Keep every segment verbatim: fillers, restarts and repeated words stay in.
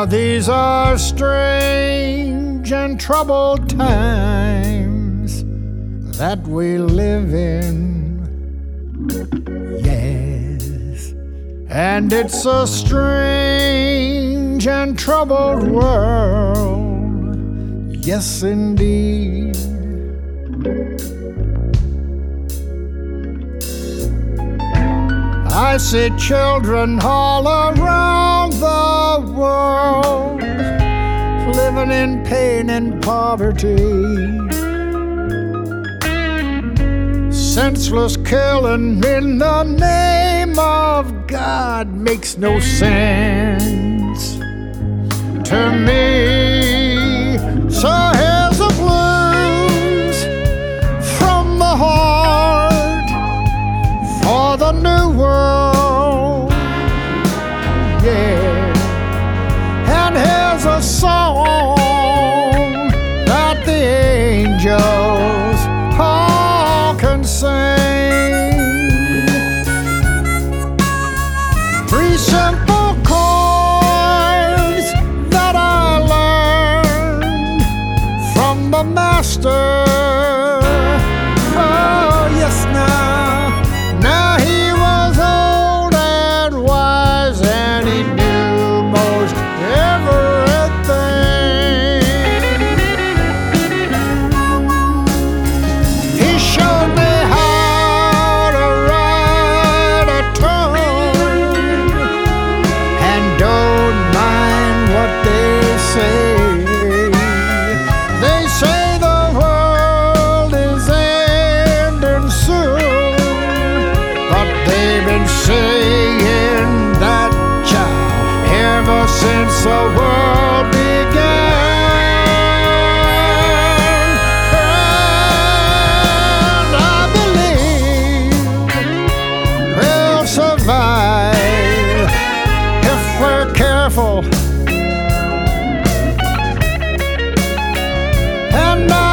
Now these are strange and troubled times that we live in, yes, and it's a strange and troubled world, yes indeed. I see children all around the world living in pain and poverty. Senseless killing in the name of God makes no sense to me. So here's the blues from the heart for the new world, yeah. And here's a song that the angels all can sing. Three simple chords that I learned from the master. Oh yes, now, now he was old and wise, and he knew most everything. He showed me how to write a tune, and don't mind what they say. They say the world is ending soon, but they've been saying that, child, ever since the world began. And I believe we'll survive if we're careful. And I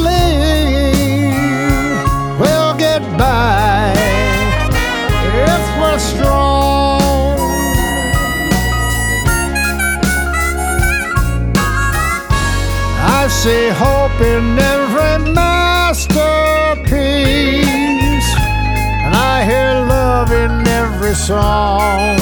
believe we'll get by if we're strong. I see hope in every masterpiece, and I hear love in every song.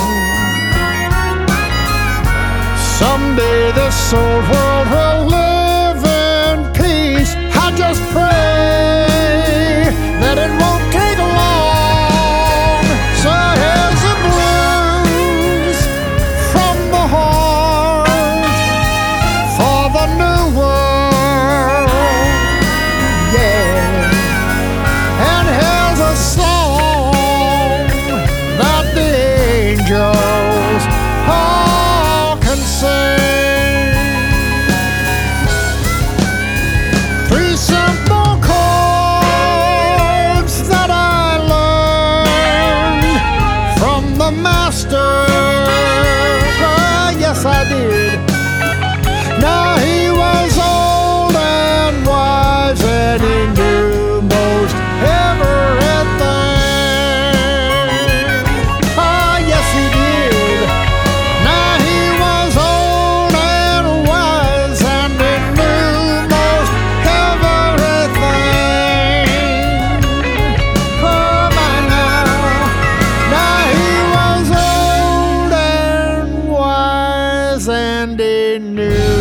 Someday this old world will live in peace. I just pray that it won't take long. So here's the blues from the heart for the new world, yeah. And here's a song that the angels all can sing. Three simple chords that I learned from the master. Ah, yes, I did. Now he was old and wise, and he knew most everything. Ah, yes, he did. Now he was old and wise, and he knew most everything. Oh my, now, now he was old and wise, and he knew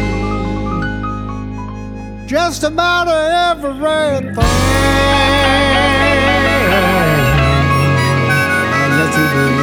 just about everything. Yes, he did.